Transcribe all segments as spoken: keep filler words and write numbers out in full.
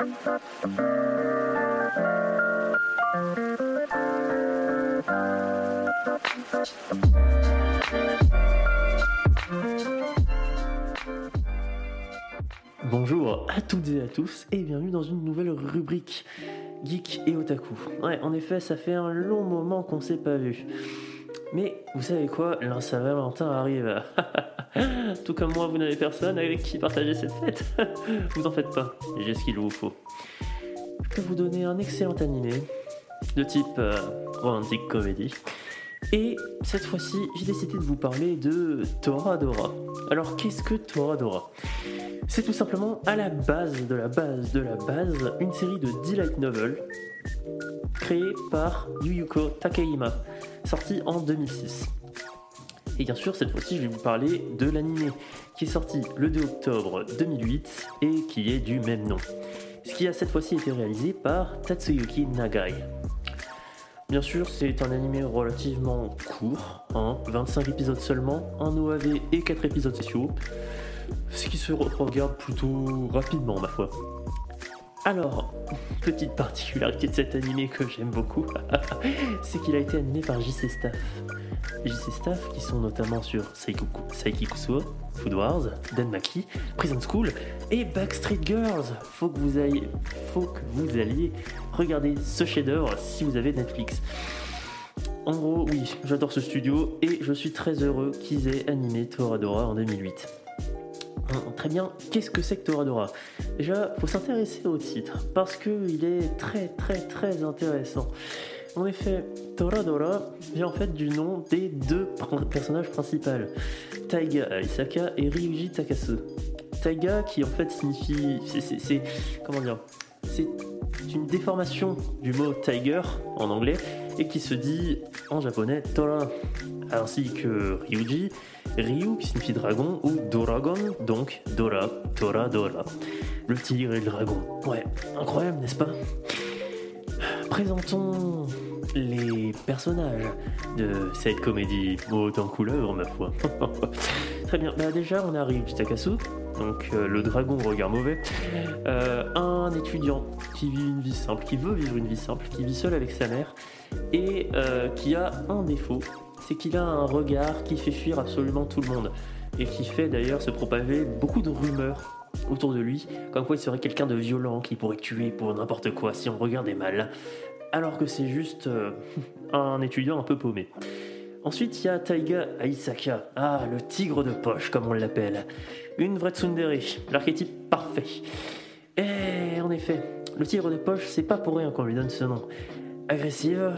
Bonjour à toutes et à tous et bienvenue dans une nouvelle rubrique Geek et Otaku. Ouais, en effet, ça fait un long moment qu'on s'est pas vu. Mais vous savez quoi, la Saint-Valentin arrive. Tout comme moi, vous n'avez personne avec qui partager cette fête. Vous en faites pas, j'ai ce qu'il vous faut. Je peux vous donner un excellent animé de type euh, romantic comedy. Et cette fois-ci, j'ai décidé de vous parler de Toradora. Alors, qu'est-ce que Toradora ? C'est tout simplement à la base de la base de la base une série de dix light novels créée par Yuyuko Takehima, sortie en deux mille six. Et bien sûr, cette fois-ci, je vais vous parler de l'anime qui est sorti le deux octobre deux mille huit et qui est du même nom. Ce qui a cette fois-ci été réalisé par Tatsuyuki Nagai. Bien sûr, c'est un anime relativement court, hein, vingt-cinq épisodes seulement, un O A V et quatre épisodes spéciaux, ce qui se regarde plutôt rapidement, ma foi. Alors, petite particularité de cet anime que j'aime beaucoup, c'est qu'il a été animé par J C Staff. J C Staff qui sont notamment sur Saiki Kusuo, Food Wars, Danmachi, Prison School et Backstreet Girls. Faut que vous alliez, faut que vous alliez regarder ce chef-d'œuvre si vous avez Netflix. En gros, oui, j'adore ce studio et je suis très heureux qu'ils aient animé Toradora en deux mille huit. Très bien, qu'est-ce que c'est que Toradora ? Déjà, faut s'intéresser au titre, parce qu'il est très très très intéressant. En effet, Toradora vient en fait du nom des deux pr- personnages principaux, Taiga Aisaka et Ryuji Takasu. Taiga qui en fait signifie... C'est, c'est, c'est, comment dire ? C'est une déformation du mot tiger en anglais et qui se dit en japonais Tora, ainsi que Ryuji, Ryu qui signifie dragon ou Doragon, donc Dora, Tora, Dora, le tigre et le dragon. Ouais, incroyable, n'est-ce pas ? Présentons les personnages de cette comédie haute en couleur, ma foi. Très bien, bah déjà on a Ryuji Takasu, donc euh, le dragon au regard mauvais, euh, un étudiant qui vit une vie simple, qui veut vivre une vie simple, qui vit seul avec sa mère et euh, qui a un défaut, c'est qu'il a un regard qui fait fuir absolument tout le monde et qui fait d'ailleurs se propager beaucoup de rumeurs autour de lui, comme quoi il serait quelqu'un de violent qui pourrait tuer pour n'importe quoi si on regardait mal, alors que c'est juste euh, un étudiant un peu paumé. Ensuite, il y a Taiga Aisaka, ah, le tigre de poche, comme on l'appelle. Une vraie tsundere, l'archétype parfait. Et en effet, le tigre de poche, c'est pas pour rien qu'on lui donne ce nom. Agressive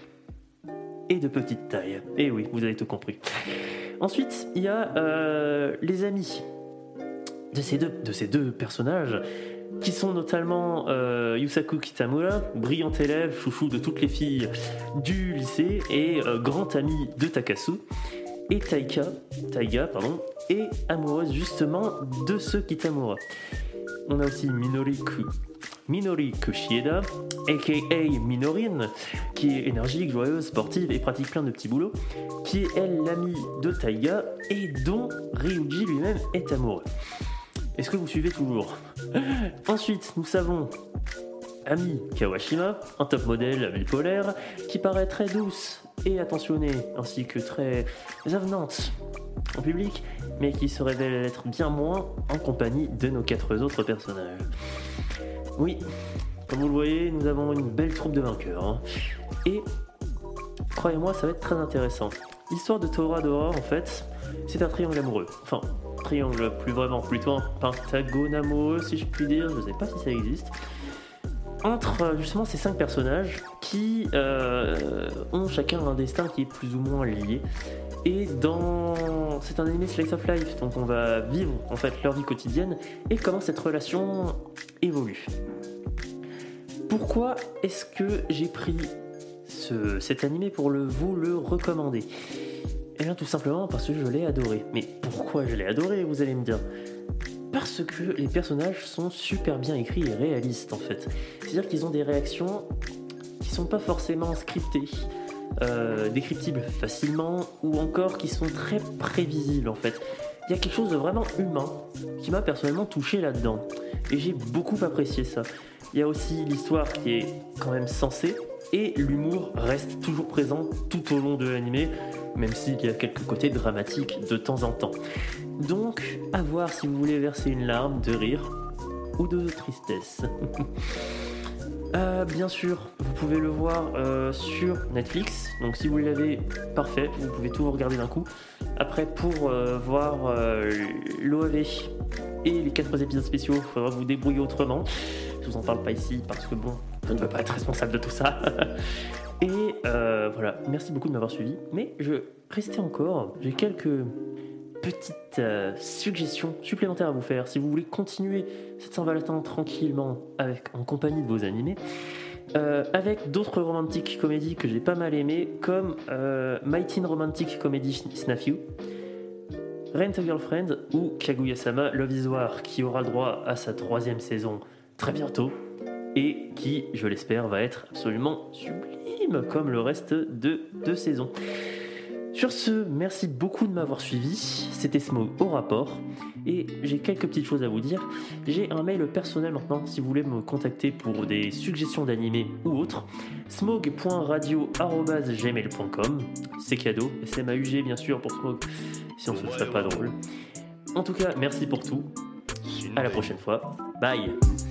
et de petite taille. Et oui, vous avez tout compris. Ensuite, il y a euh, les amis de ces deux, de ces deux personnages, qui sont notamment euh, Yusaku Kitamura, brillant élève, chouchou de toutes les filles du lycée et euh, grand ami de Takasu, et Taika, Taiga, pardon, et amoureuse justement de ce Kitamura. On a aussi Minori, Ku, Minori Kushieda, aka Minorin, qui est énergique, joyeuse, sportive et pratique plein de petits boulots, qui est elle l'amie de Taiga et dont Ryuji lui-même est amoureux. Est-ce que vous suivez toujours ? Ensuite, nous savons Ami Kawashima, un top modèle bipolaire, qui paraît très douce et attentionnée, ainsi que très avenante en public, mais qui se révèle être bien moins en compagnie de nos quatre autres personnages. Oui, comme vous le voyez, nous avons une belle troupe de vainqueurs. Hein. Et, croyez-moi, ça va être très intéressant. L'histoire de Toradora, en fait, c'est un triangle amoureux. Enfin, triangle, plus vraiment, plutôt un pentagone amoureux, si je puis dire, je ne sais pas si ça existe, entre justement ces cinq personnages qui euh, ont chacun un destin qui est plus ou moins lié. Et dans... c'est un anime slice of life, donc on va vivre en fait leur vie quotidienne et comment cette relation évolue. Pourquoi est-ce que j'ai pris ce, cet anime pour le, vous le recommander ? Eh bien tout simplement parce que je l'ai adoré. Mais pourquoi je l'ai adoré, vous allez me dire ? Parce que les personnages sont super bien écrits et réalistes en fait. C'est-à-dire qu'ils ont des réactions qui sont pas forcément scriptées, euh, décryptibles facilement, ou encore qui sont très prévisibles en fait. il y a quelque chose de vraiment humain qui m'a personnellement touché là-dedans. Et j'ai beaucoup apprécié ça. Il y a aussi l'histoire qui est quand même sensée, et l'humour reste toujours présent tout au long de l'animé, même s'il y a quelques côtés dramatiques de temps en temps. Donc, à voir si vous voulez verser une larme de rire ou de tristesse. Euh, bien sûr, vous pouvez le voir euh, sur Netflix, donc si vous l'avez, parfait, vous pouvez tout regarder d'un coup. Après, pour euh, voir euh, l'O A V et les quatre épisodes spéciaux, il faudra vous débrouiller autrement. Je vous en parle pas ici parce que bon, je ne veux pas être responsable de tout ça. Et euh, voilà, merci beaucoup de m'avoir suivi. Mais je restais encore, j'ai quelques petites euh, suggestions supplémentaires à vous faire si vous voulez continuer cette Saint-Valentin tranquillement avec, en compagnie de vos animés, euh, avec d'autres romantiques comédies que j'ai pas mal aimées, comme euh, My Teen Romantic Comedy Snafu, Rent a Girlfriend ou Kaguya-sama Love is War, qui aura le droit à sa troisième saison très bientôt et qui, je l'espère, va être absolument sublime comme le reste de deux saisons. Sur ce, merci beaucoup de m'avoir suivi, c'était Smog au rapport, et j'ai quelques petites choses à vous dire. J'ai un mail personnel maintenant si vous voulez me contacter pour des suggestions d'animés ou autres, smog point radio arobase gmail point com, c'est cadeau, S M A U G bien sûr pour Smog, sinon ce serait pas drôle. En tout cas, merci pour tout, à la prochaine fois, bye.